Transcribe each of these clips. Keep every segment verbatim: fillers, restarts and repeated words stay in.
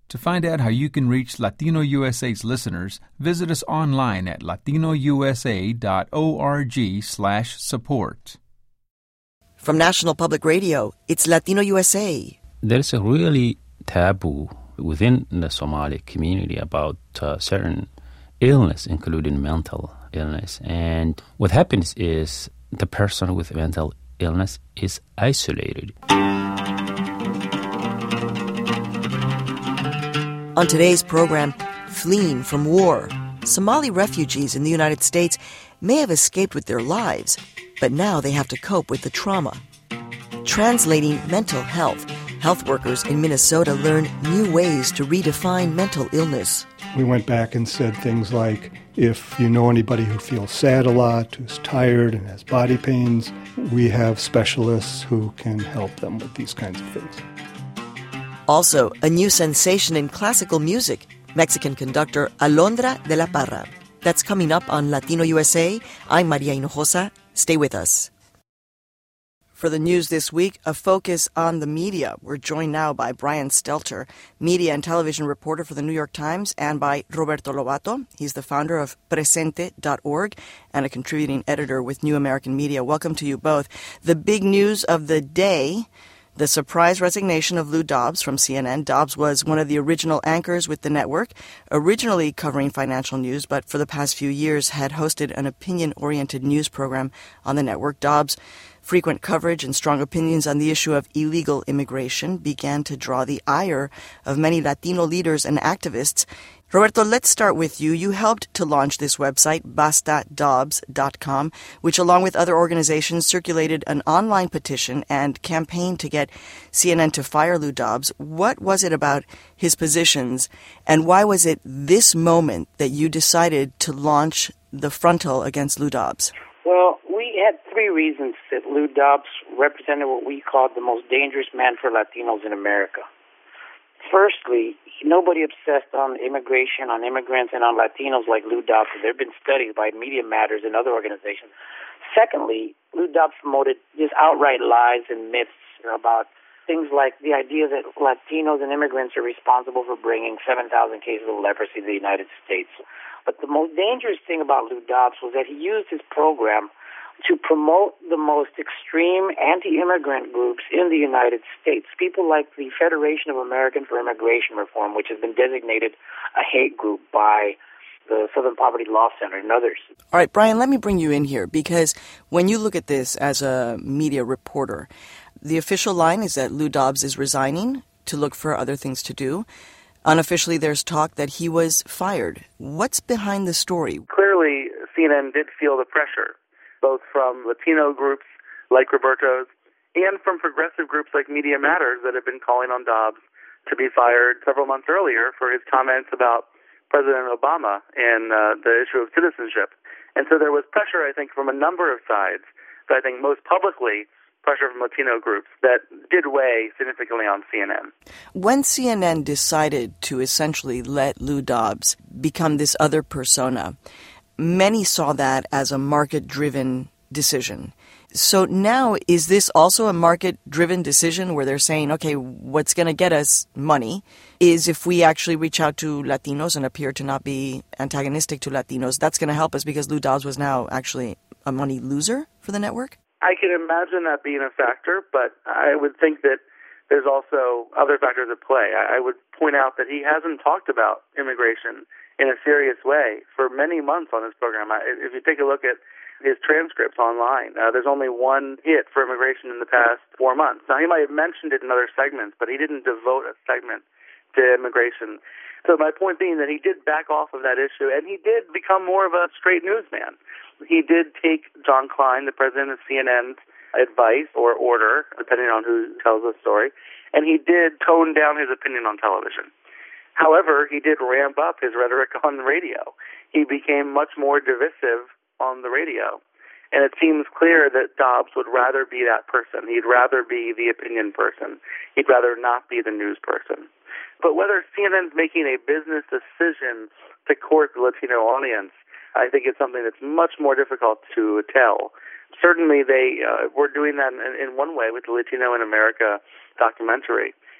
To find out how you can reach Latino U S A's listeners, visit us online at latinousa.org slash support. From National Public Radio, it's Latino U S A. There's a really taboo within the Somali community about uh, certain illness, including mental illness. And what happens is the person with mental illness is isolated. On today's program, fleeing from war, Somali refugees in the United States may have escaped with their lives, but now they have to cope with the trauma. Translating mental health, health workers in Minnesota learn new ways to redefine mental illness. We went back and said things like, if you know anybody who feels sad a lot, who's tired and has body pains, we have specialists who can help them with these kinds of things. Also, a new sensation in classical music, Mexican conductor Alondra de la Parra. That's coming up on Latino U S A. I'm Maria Hinojosa. Stay with us. For the news this week, a focus on the media. We're joined now by Brian Stelter, media and television reporter for the New York Times, and by Roberto Lobato. He's the founder of Presente dot org and a contributing editor with New American Media. Welcome to you both. The big news of the day: the surprise resignation of Lou Dobbs from C N N. Dobbs was one of the original anchors with the network, originally covering financial news, but for the past few years had hosted an opinion-oriented news program on the network. Dobbs' frequent coverage and strong opinions on the issue of illegal immigration began to draw the ire of many Latino leaders and activists. Roberto, let's start with you. You helped to launch this website, basta dobbs dot com, which along with other organizations circulated an online petition and campaigned to get C N N to fire Lou Dobbs. What was it about his positions, and why was it this moment that you decided to launch the frontal against Lou Dobbs? Well, we had three reasons that Lou Dobbs represented what we called the most dangerous man for Latinos in America. Firstly, nobody obsessed on immigration, on immigrants, and on Latinos like Lou Dobbs. There have been studies by Media Matters and other organizations. Secondly, Lou Dobbs promoted just outright lies and myths about things like the idea that Latinos and immigrants are responsible for bringing seven thousand cases of leprosy to the United States. But the most dangerous thing about Lou Dobbs was that he used his program to promote the most extreme anti-immigrant groups in the United States, people like the Federation of Americans for Immigration Reform, which has been designated a hate group by the Southern Poverty Law Center and others. All right, Brian, let me bring you in here, because when you look at this as a media reporter, the official line is that Lou Dobbs is resigning to look for other things to do. Unofficially, there's talk that he was fired. What's behind the story? Clearly, C N N did feel the pressure, both from Latino groups like Roberto's and from progressive groups like Media Matters that have been calling on Dobbs to be fired several months earlier for his comments about President Obama and uh, the issue of citizenship. And so there was pressure, I think, from a number of sides, but I think most publicly pressure from Latino groups that did weigh significantly on C N N. When C N N decided to essentially let Lou Dobbs become this other persona, many saw that as a market-driven decision. So now, is this also a market-driven decision where they're saying, okay, what's going to get us money is if we actually reach out to Latinos and appear to not be antagonistic to Latinos, that's going to help us because Lou Dobbs was now actually a money loser for the network? I can imagine that being a factor, but I would think that there's also other factors at play. I would point out that he hasn't talked about immigration in a serious way for many months on his program. If you take a look at his transcripts online, uh, there's only one hit for immigration in the past four months. Now, he might have mentioned it in other segments, but he didn't devote a segment to immigration. So my point being that he did back off of that issue, and he did become more of a straight newsman. He did take John Klein, the president of C N N's advice or order, depending on who tells the story, and he did tone down his opinion on television. However, he did ramp up his rhetoric on the radio. He became much more divisive on the radio. And it seems clear that Dobbs would rather be that person. He'd rather be the opinion person. He'd rather not be the news person. But whether C N N's making a business decision to court the Latino audience, I think it's something that's much more difficult to tell. Certainly they uh, were doing that in, in one way with the Latino in America documentary.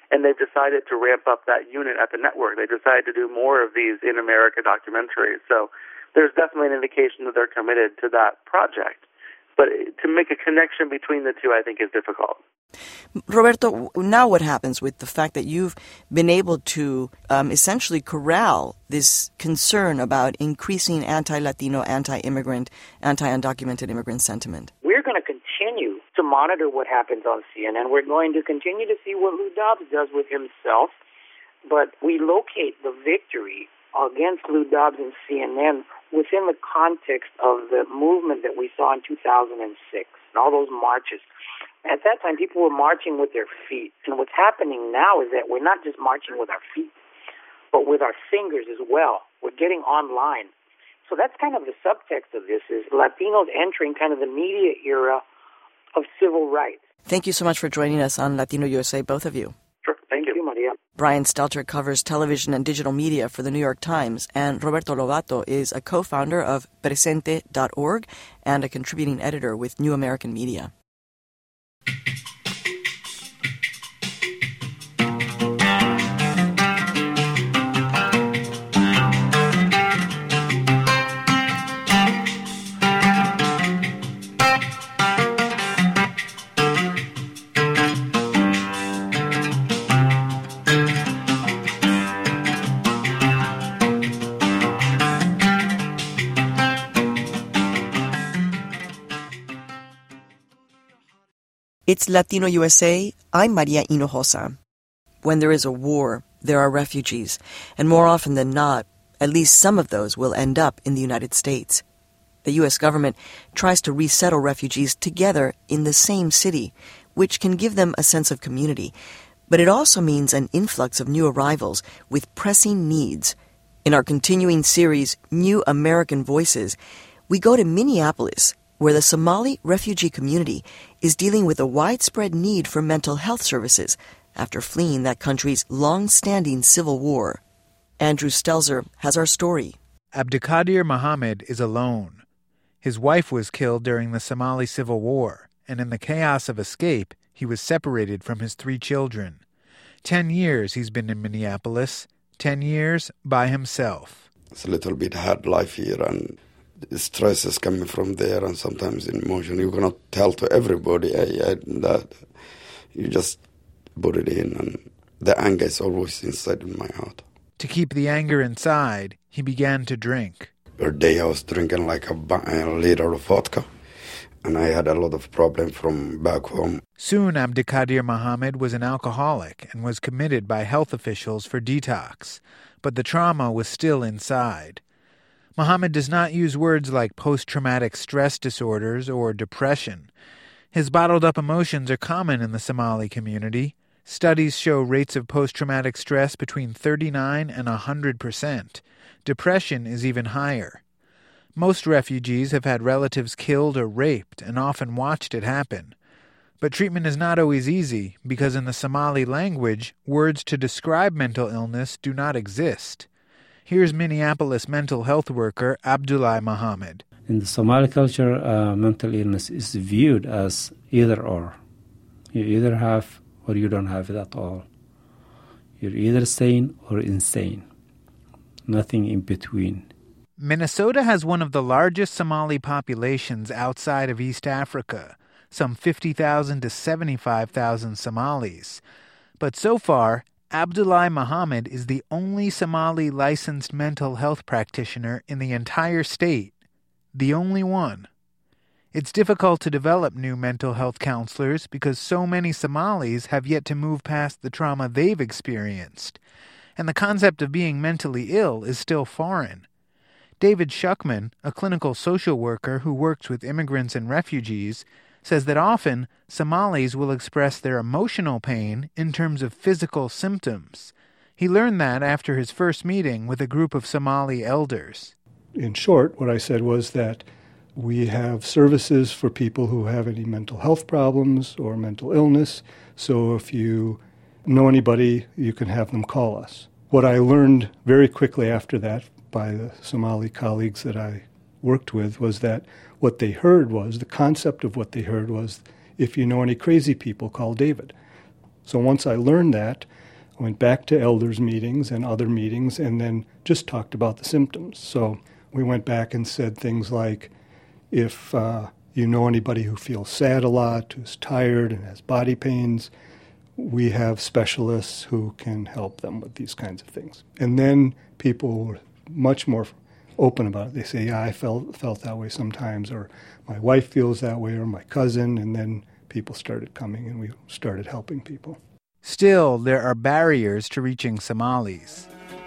and they've decided to ramp up that unit at the network. They decided to do more of these in America documentaries. So there's definitely an indication that they're committed to that project. But to make a connection between the two, I think, is difficult. Roberto, now what happens with the fact that you've been able to um, essentially corral this concern about increasing anti-Latino, anti-immigrant, anti-undocumented immigrant sentiment? We're going to continue to monitor what happens on C N N. We're going to continue to see what Lou Dobbs does with himself, but we locate the victory against Lou Dobbs and C N N within the context of the movement that we saw in two thousand six and all those marches. At that time, people were marching with their feet. And what's happening now is that we're not just marching with our feet, but with our fingers as well. We're getting online. So that's kind of the subtext of this, is Latinos entering kind of the media era of civil rights. Thank you so much for joining us on Latino U S A, both of you. Sure. Thank, Thank you, Maria. Brian Stelter covers television and digital media for the New York Times, and Roberto Lobato is a co-founder of Presente dot org and a contributing editor with New American Media. It's Latino U S A. I'm Maria Hinojosa. When there is a war, there are refugees, and more often than not, at least some of those will end up in the United States. The U S government tries to resettle refugees together in the same city, which can give them a sense of community. But it also means an influx of new arrivals with pressing needs. In our continuing series, New American Voices, we go to Minneapolis, where the Somali refugee community is dealing with a widespread need for mental health services after fleeing that country's long-standing civil war. Andrew Stelzer has our story. Abdikadir Mohammed is alone. His wife was killed during the Somali Civil War, and in the chaos of escape, he was separated from his three children. Ten years he's been in Minneapolis, ten years by himself. It's a little bit hard life here, and the stress is coming from there, and sometimes in emotion. You cannot tell to everybody I, I, that. You just put it in, and the anger is always inside in my heart. To keep the anger inside, he began to drink. Per day I was drinking like a, a liter of vodka, and I had a lot of problems from back home. Soon Abdikadir Mohammed was an alcoholic and was committed by health officials for detox, but the trauma was still inside. Mohammed does not use words like post-traumatic stress disorders or depression. His bottled-up emotions are common in the Somali community. Studies show rates of post-traumatic stress between thirty-nine and one hundred percent. Depression is even higher. Most refugees have had relatives killed or raped and often watched it happen. But treatment is not always easy because in the Somali language, words to describe mental illness do not exist. Here's Minneapolis mental health worker Abdullah Mohammed. In the Somali culture, uh, mental illness is viewed as either or. You either have or you don't have it at all. You're either sane or insane. Nothing in between. Minnesota has one of the largest Somali populations outside of East Africa, some fifty thousand to seventy-five thousand Somalis. But so far, Abdullah Mohammed is the only Somali licensed mental health practitioner in the entire state. The only one. It's difficult to develop new mental health counselors because so many Somalis have yet to move past the trauma they've experienced. And the concept of being mentally ill is still foreign. David Shuckman, a clinical social worker who works with immigrants and refugees, says that often Somalis will express their emotional pain in terms of physical symptoms. He learned that after his first meeting with a group of Somali elders. In short, what I said was that we have services for people who have any mental health problems or mental illness, so if you know anybody, you can have them call us. What I learned very quickly after that by the Somali colleagues that I worked with was that what they heard was, the concept of what they heard was, if you know any crazy people, call David. So once I learned that, I went back to elders meetings and other meetings and then just talked about the symptoms. So we went back and said things like, if uh, you know anybody who feels sad a lot, who's tired and has body pains, we have specialists who can help them with these kinds of things. And then people were much more open about it. They say, yeah, I felt felt that way sometimes, or my wife feels that way, or my cousin, and then people started coming and we started helping people. Still, there are barriers to reaching Somalis.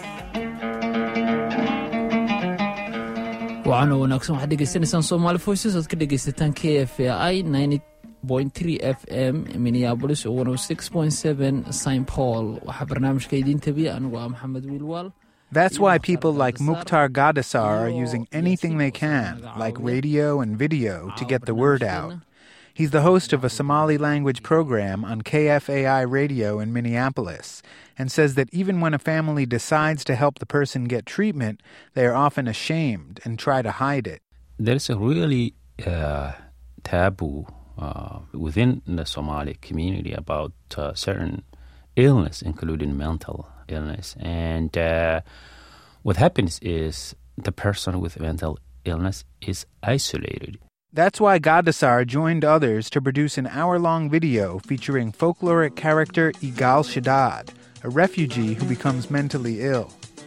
waxaana wanaagsan waxaad dhegaysanaysaan Somali Voices ood ka dhegaysataan K F A I ninety point three F M Minneapolis one oh six point seven Saint Paul. waxaa barnaamijka idiin tabiya anigu ah Maxamed Wiilwaal. That's why people like Mukhtar Gadasar are using anything they can, like radio and video, to get the word out. He's the host of a Somali language program on K F A I radio in Minneapolis, and says that even when a family decides to help the person get treatment, they are often ashamed and try to hide it. There's a really uh, taboo uh, within the Somali community about uh, certain illness, including mental illness. And uh, what happens is the person with mental illness is isolated. That's why Gadasar joined others to produce an hour-long video featuring folkloric character Igal Shaddad, a refugee who becomes mentally ill.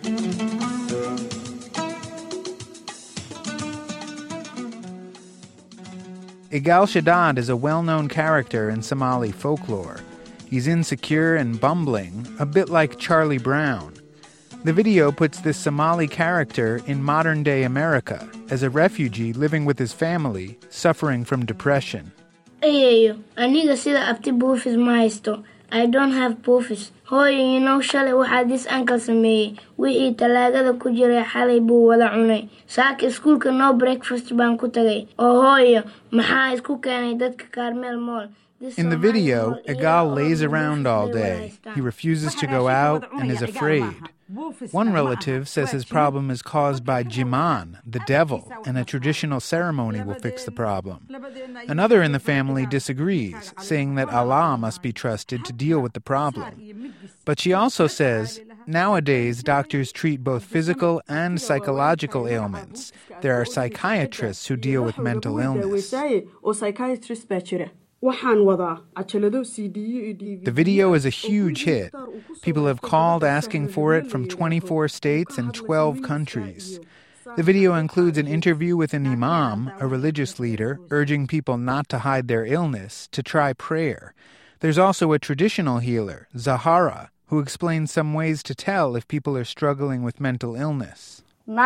Igal Shaddad is a well-known character in Somali folklore. He's insecure and bumbling, a bit like Charlie Brown. The video puts this Somali character in modern-day America as a refugee living with his family, suffering from depression. Ayeyo, aniga sida abti buufis ma haysto. I don't have buufis. Hooyo, you know shalay waxaa this uncle sameeyey. Wixii talaagada ku jiray xalay buu wada cunay. Saaka iskuulka no breakfast baan ku tagay. Oo hooyo, maxaa isku keenay dadka Carmel Mall? In the video, Igal lays around all day. He refuses to go out and is afraid. One relative says his problem is caused by Jiman, the devil, and a traditional ceremony will fix the problem. Another in the family disagrees, saying that Allah must be trusted to deal with the problem. But she also says, nowadays doctors treat both physical and psychological ailments. There are psychiatrists who deal with mental illness. The video is a huge hit. People have called asking for it from twenty-four states and twelve countries. The video includes an interview with an imam, a religious leader, urging people not to hide their illness, to try prayer. There's also a traditional healer, Zahara, who explains some ways to tell if people are struggling with mental illness.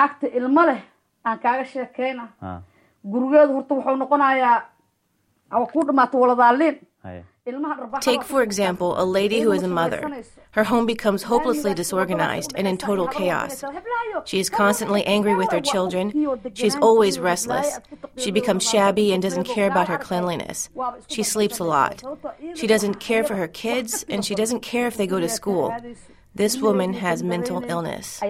Take, for example, a lady who is a mother. Her home becomes hopelessly disorganized and in total chaos. She is constantly angry with her children. She is always restless. She becomes shabby and doesn't care about her cleanliness. She sleeps a lot. She doesn't care for her kids, and she doesn't care if they go to school. This woman has mental illness.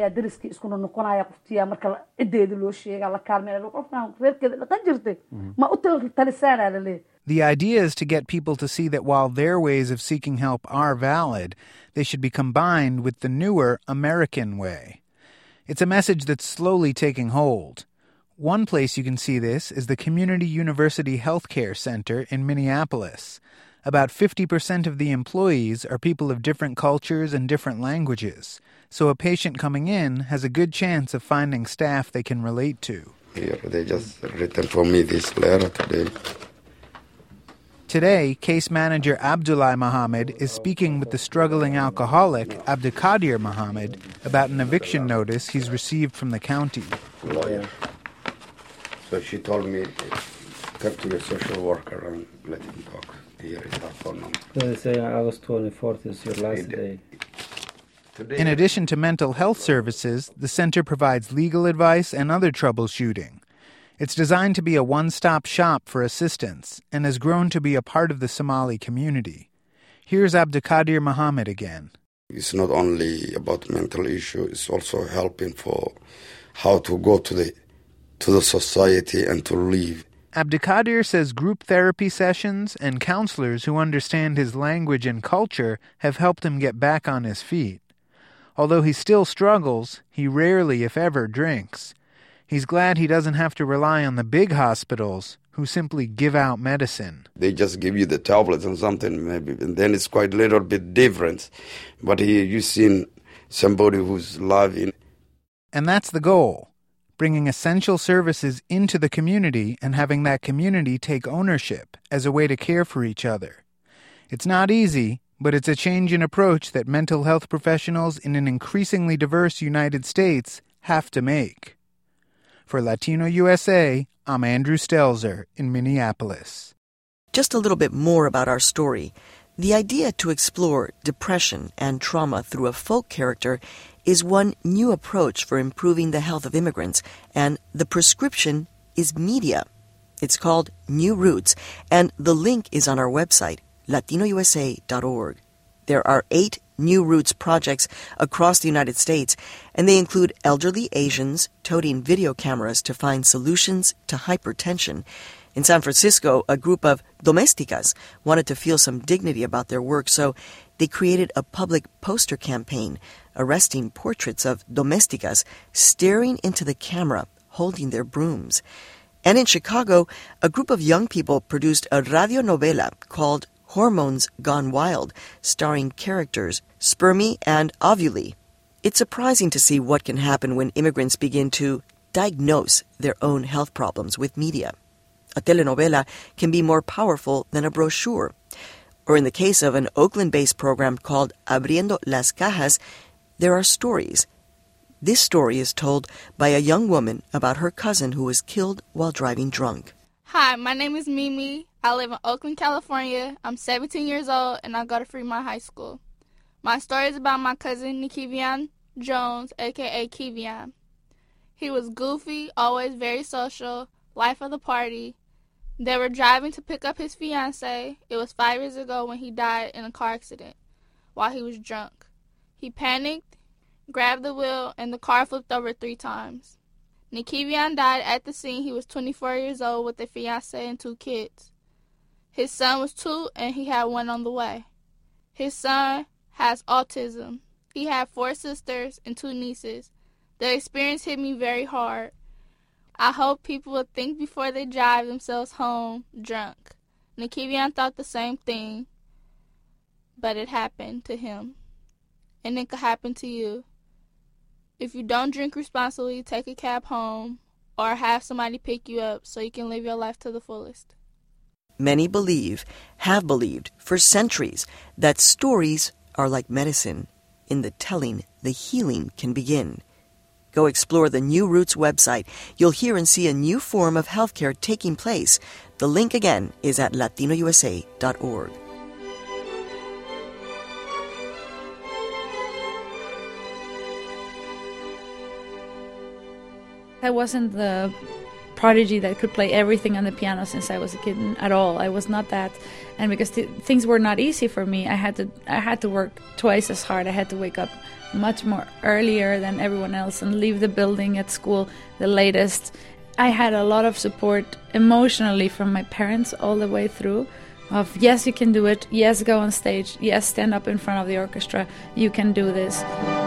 The idea is to get people to see that while their ways of seeking help are valid, they should be combined with the newer American way. It's a message that's slowly taking hold. One place you can see this is the Community University Healthcare Center in Minneapolis. About fifty percent of the employees are people of different cultures and different languages, so a patient coming in has a good chance of finding staff they can relate to. Here, they just written for me this letter today. Today, case manager Abdullah Mohammed is speaking with the struggling alcoholic Abdikadir Mohammed about an eviction notice he's received from the county. Lawyer. So she told me, come to your social worker and let him talk. Here is our phone number. They say August twenty-fourth is your last day. In addition to mental health services, the center provides legal advice and other troubleshooting. It's designed to be a one-stop shop for assistance and has grown to be a part of the Somali community. Here's Abdikadir Mohammed again. It's not only about mental issue, it's also helping for how to go to the to the society and to live Abdikadir says group therapy sessions and counselors who understand his language and culture have helped him get back on his feet. Although he still struggles, he rarely, if ever, drinks. He's glad he doesn't have to rely on the big hospitals, who simply give out medicine. They just give you the tablets and something, maybe, and then it's quite a little bit different. But here you've seen somebody who's living. And that's the goal, bringing essential services into the community and having that community take ownership as a way to care for each other. It's not easy, but it's a change in approach that mental health professionals in an increasingly diverse United States have to make. For Latino U S A, I'm Andrew Stelzer in Minneapolis. Just a little bit more about our story. The idea to explore depression and trauma through a folk character is one new approach for improving the health of immigrants, and the prescription is media. It's called New Roots, and the link is on our website, latino u s a dot org. There are eight New Roots projects across the United States, and they include elderly Asians toting video cameras to find solutions to hypertension. In San Francisco, a group of domésticas wanted to feel some dignity about their work, so they created a public poster campaign arresting portraits of domésticas staring into the camera, holding their brooms. And in Chicago, a group of young people produced a radionovela called Hormones Gone Wild, starring characters Spermy and Ovuli. It's surprising to see what can happen when immigrants begin to diagnose their own health problems with media. A telenovela can be more powerful than a brochure. Or in the case of an Oakland-based program called Abriendo las Cajas, there are stories. This story is told by a young woman about her cousin who was killed while driving drunk. Hi, my name is Mimi. I live in Oakland, California. I'm seventeen years old, and I go to Fremont High School. My story is about my cousin, Nikivian Jones, a k a. Kivian. He was goofy, always very social, life of the party. They were driving to pick up his fiancée. It was five years ago when he died in a car accident while he was drunk. He panicked, grabbed the wheel, and the car flipped over three times. Nikivian died at the scene. He was twenty-four years old with a fiancée and two kids. His son was two, and he had one on the way. His son has autism. He had four sisters and two nieces. The experience hit me very hard. I hope people will think before they drive themselves home drunk. Nikivian thought the same thing, but it happened to him. And it could happen to you. If you don't drink responsibly, take a cab home or have somebody pick you up so you can live your life to the fullest. Many believe, have believed for centuries, that stories are like medicine. In the telling, the healing can begin. Go explore the New Roots website. You'll hear and see a new form of healthcare taking place. The link again is at latino u s a dot org. I wasn't the prodigy that could play everything on the piano since I was a kid at all. I was not that, and because th- things were not easy for me, I had to I had to work twice as hard. I had to wake up much more earlier than everyone else and leave the building at school the latest. I had a lot of support emotionally from my parents all the way through. Of yes, you can do it. Yes, go on stage. Yes, stand up in front of the orchestra. You can do this.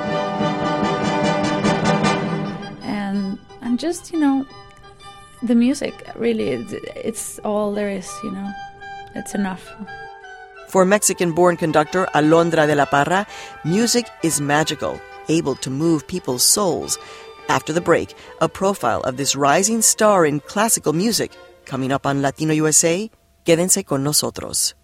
And and just you know. The music, really, it's all there is, you know. It's enough. For Mexican-born conductor Alondra de la Parra, music is magical, able to move people's souls. After the break, a profile of this rising star in classical music. Coming up on Latino U S A, quédense con nosotros.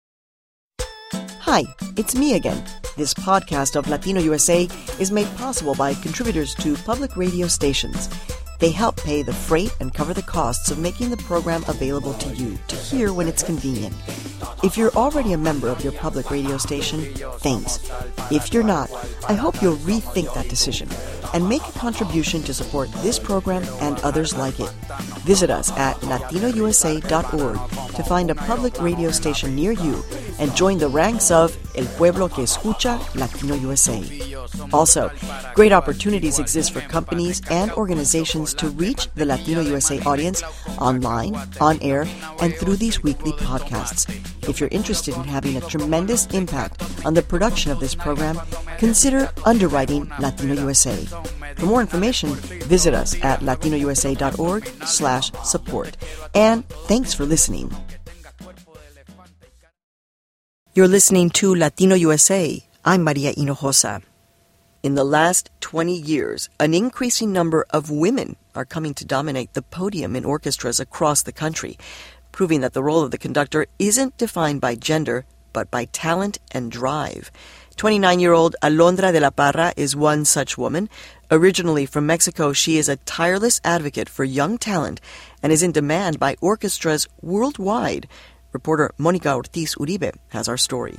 Hi, it's me again. This podcast of Latino U S A is made possible by contributors to public radio stations. They help pay the freight and cover the costs of making the program available to you to hear when it's convenient. If you're already a member of your public radio station, thanks. If you're not, I hope you'll rethink that decision and make a contribution to support this program and others like it. Visit us at latino u s a dot org to find a public radio station near you and join the ranks of El Pueblo que Escucha Latino U S A. Also, great opportunities exist for companies and organizations to reach the Latino U S A audience online, on air, and through these weekly podcasts. If you're interested in having a tremendous impact on the production of this program, consider underwriting Latino U S A. For more information, visit us at latinousa.org slash support. And thanks for listening. You're listening to Latino U S A. I'm Maria Hinojosa. In the last twenty years, an increasing number of women are coming to dominate the podium in orchestras across the country, proving that the role of the conductor isn't defined by gender, but by talent and drive. twenty-nine-year-old Alondra de la Parra is one such woman. Originally from Mexico, she is a tireless advocate for young talent and is in demand by orchestras worldwide. Reporter Monica Ortiz Uribe has our story.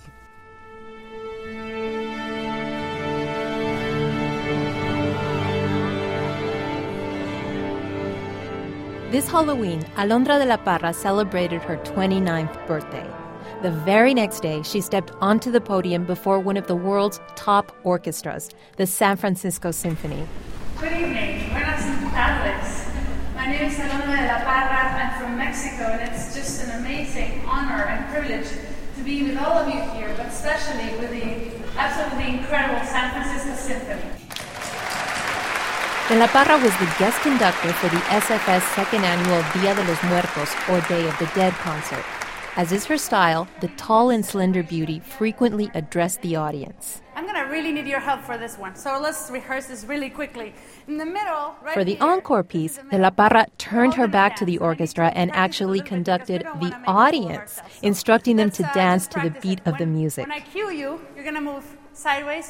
This Halloween, Alondra de la Parra celebrated her twenty-ninth birthday. The very next day, she stepped onto the podium before one of the world's top orchestras, the San Francisco Symphony. Good evening. Buenas tardes. My name is Alondra de la Parra. I'm from Mexico, and it's just an amazing honor and privilege to be with all of you here, but especially with the absolutely incredible San Francisco Symphony. De la Parra was the guest conductor for the S F S second annual Dia de los Muertos, or Day of the Dead concert. As is her style, the tall and slender beauty frequently addressed the audience. I'm going to really need your help for this one, so let's rehearse this really quickly. In the middle, right For the here, encore piece, De la Parra turned her back to the orchestra and actually conducted the audience, instructing them to dance to the beat of the music. When I cue you, you're going to move sideways.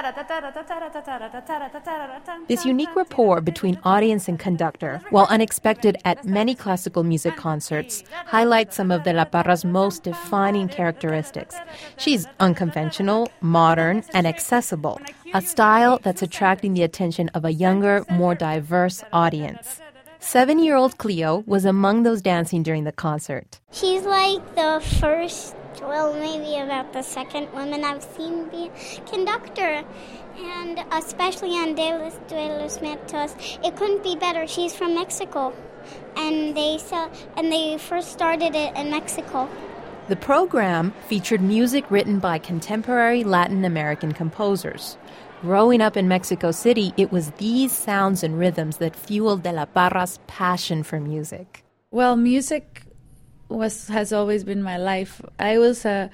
This unique rapport between audience and conductor, while unexpected at many classical music concerts, highlights some of De la Parra's most defining characteristics. She's unconventional, modern, and accessible, a style that's attracting the attention of a younger, more diverse audience. Seven-year-old Cleo was among those dancing during the concert. She's like the first, well, maybe about the second woman I've seen be a conductor. And especially on Dia de los Muertos, it couldn't be better. She's from Mexico, and they sell, and they first started it in Mexico. The program featured music written by contemporary Latin American composers. Growing up in Mexico City, it was these sounds and rhythms that fueled De la Parra's passion for music. Well, music was has always been my life. I was a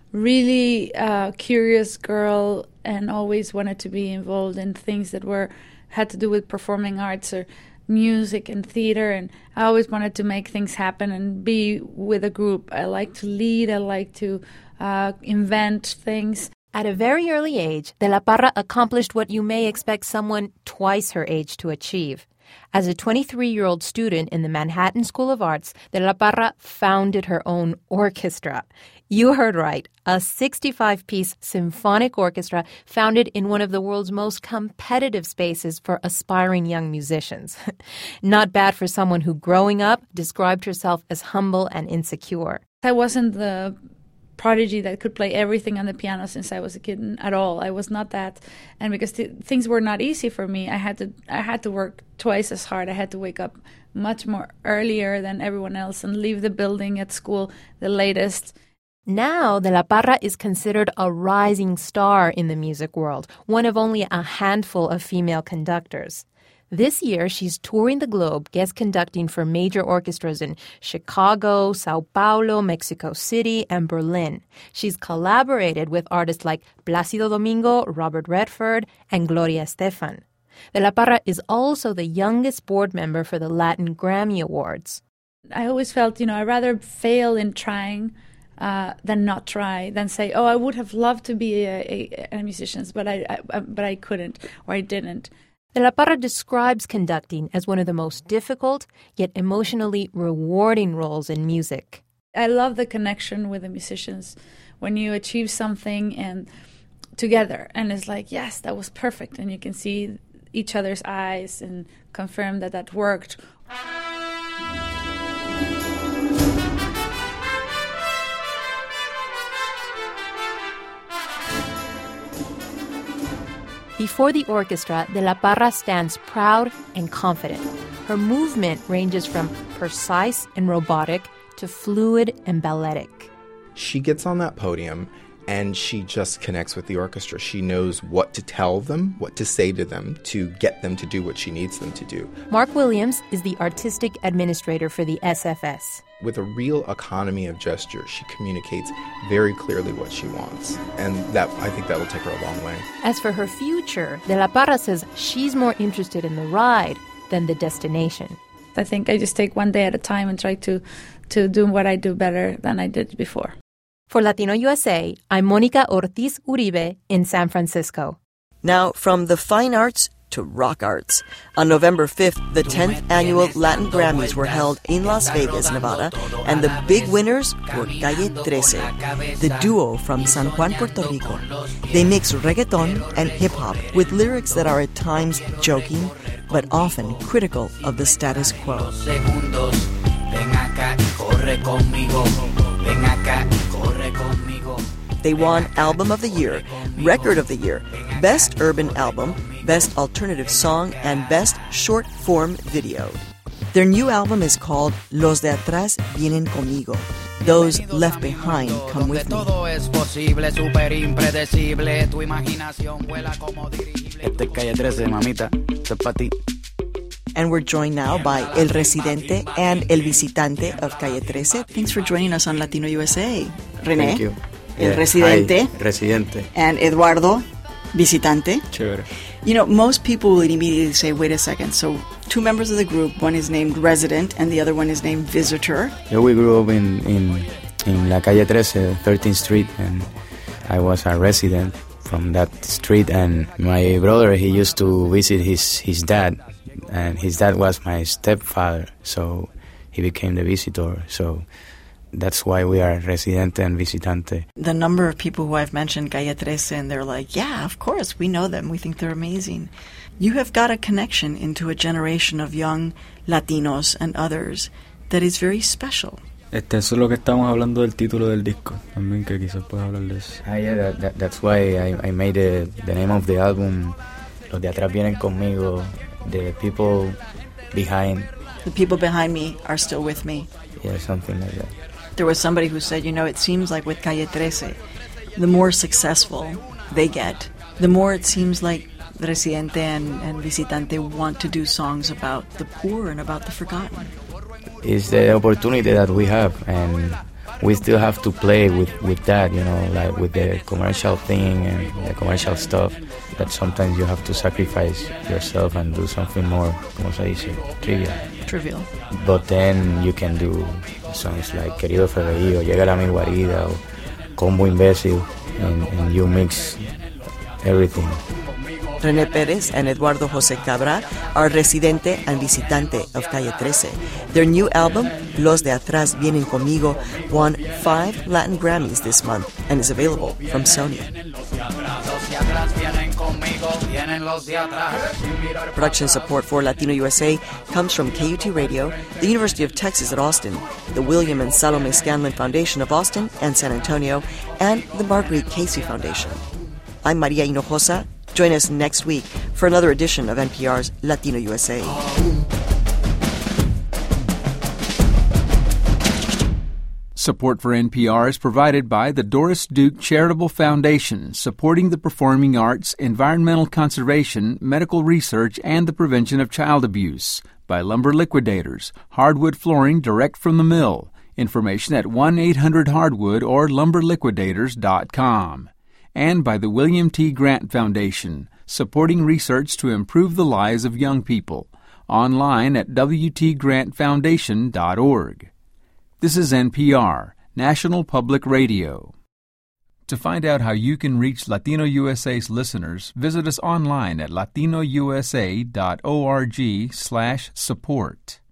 really uh, curious girl and always wanted to be involved in things that were had to do with performing arts or music and theater, and I always wanted to make things happen and be with a group. I like to lead, I like to uh, invent things. At a very early age, De la Parra accomplished what you may expect someone twice her age to achieve. As a twenty-three-year-old student in the Manhattan School of Arts, De la Parra founded her own orchestra. You heard right, a sixty-five-piece symphonic orchestra founded in one of the world's most competitive spaces for aspiring young musicians. Not bad for someone who, growing up, described herself as humble and insecure. I wasn't the prodigy that could play everything on the piano since I was a kid at all. I was not that, and because th- things were not easy for me, I had to I had to work twice as hard. I had to wake up much more earlier than everyone else and leave the building at school the latest. Now, De la Parra is considered a rising star in the music world, one of only a handful of female conductors. This year, she's touring the globe, guest conducting for major orchestras in Chicago, Sao Paulo, Mexico City, and Berlin. She's collaborated with artists like Plácido Domingo, Robert Redford, and Gloria Estefan. De la Parra is also the youngest board member for the Latin Grammy Awards. I always felt, you know, I'd rather fail in trying uh, than not try, than say, oh, I would have loved to be a, a, a musician, but I, I, but I couldn't, or I didn't. De la Parra describes conducting as one of the most difficult, yet emotionally rewarding roles in music. I love the connection with the musicians when you achieve something and together, and it's like, yes, that was perfect, and you can see each other's eyes and confirm that that worked. Before the orchestra, De La Parra stands proud and confident. Her movement ranges from precise and robotic to fluid and balletic. She gets on that podium and she just connects with the orchestra. She knows what to tell them, what to say to them to get them to do what she needs them to do. Mark Williams is the artistic administrator for the S F S. With a real economy of gesture, she communicates very clearly what she wants. And that I think that will take her a long way. As for her future, De La Parra says she's more interested in the ride than the destination. I think I just take one day at a time and try to, to do what I do better than I did before. For Latino U S A, I'm Monica Ortiz Uribe in San Francisco. Now, from the fine arts to rock arts. On November fifth, the tenth annual Latin Grammys were held in Las Vegas, Nevada, and the big winners were Calle thirteen, the duo from San Juan, Puerto Rico. They mix reggaeton and hip-hop with lyrics that are at times joking, but often critical of the status quo. They won Album of the Year, Record of the Year, Best Urban Album, Best Alternative Song, and Best Short Form Video. Their new album is called Los de Atrás Vienen Conmigo. Those left behind come with me. And we're joined now by El Residente and El Visitante of Calle thirteen. Thanks for joining us on Latino U S A. René, Thank you. El Yeah. Residente. Hi, Residente. And Eduardo, Visitante. Chévere. You know, most people would immediately say, wait a second. So two members of the group, one is named Resident and the other one is named Visitor. Yeah, we grew up in, in, in La Calle thirteen, thirteenth Street, and I was a resident from that street. And my brother, he used to visit his, his dad, and his dad was my stepfather, so he became the visitor. So that's why we are Residente and Visitante. The number of people who I've mentioned Calle thirteen, they're like, yeah, of course, we know them. We think they're amazing. You have got a connection into a generation of young Latinos and others that is very special. Este, eso es lo que estamos hablando del título del disco, también que quizás puedas hablar de eso. Ah, yeah, that, that, that's why I, I made the, the name of the album, Los de Atrás Vienen Conmigo, the people behind. The people behind me are still with me. Yeah, something like that. There was somebody who said, you know, it seems like with Calle thirteen, the more successful they get, the more it seems like Residente and, and Visitante want to do songs about the poor and about the forgotten. It's the opportunity that we have, and we still have to play with, with that, you know, like with the commercial thing and the commercial stuff, that sometimes you have to sacrifice yourself and do something more, como se dice, trivial. Trivial. But then you can do songs like Querido Feverío, Llega a mi guarida, or Combo Imbécil, and, and you mix everything. René Pérez and Eduardo José Cabra are Residente and Visitante of Calle thirteen. Their new album, Los de Atrás Vienen Conmigo, won five Latin Grammys this month and is available from Sony. Production support for Latino U S A comes from K U T Radio, the University of Texas at Austin, the William and Salome Scanlon Foundation of Austin and San Antonio, and the Marguerite Casey Foundation. I'm Maria Hinojosa. Join us next week for another edition of N P R's Latino U S A. Support for N P R is provided by the Doris Duke Charitable Foundation, supporting the performing arts, environmental conservation, medical research, and the prevention of child abuse. By Lumber Liquidators, hardwood flooring direct from the mill. Information at one eight hundred hardwood or lumber liquidators dot com. And by the William T. Grant Foundation, supporting research to improve the lives of young people. Online at w t grant foundation dot org. This is N P R, National Public Radio. To find out how you can reach Latino U S A's listeners, visit us online at latino u s a dot org slash support.